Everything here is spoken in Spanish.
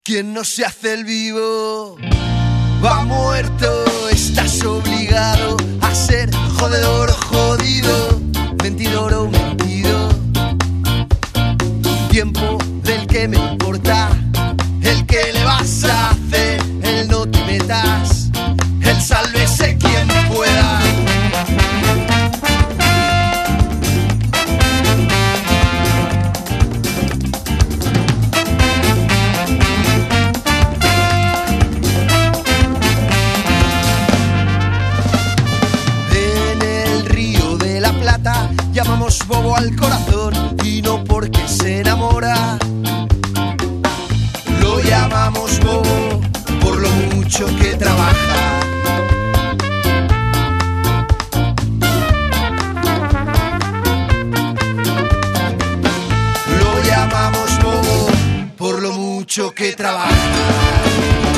Quien no se hace el vivo va muerto. Estás obligado a ser jodedor o jodido, mentidor o mentido. Tiempo del que me importa, el que le vas a hacer, el no te metas, el sálvese quien pueda. Llamamos bobo al corazón y no porque se enamora. Lo llamamos bobo por lo mucho que trabaja. Lo llamamos bobo por lo mucho que trabaja.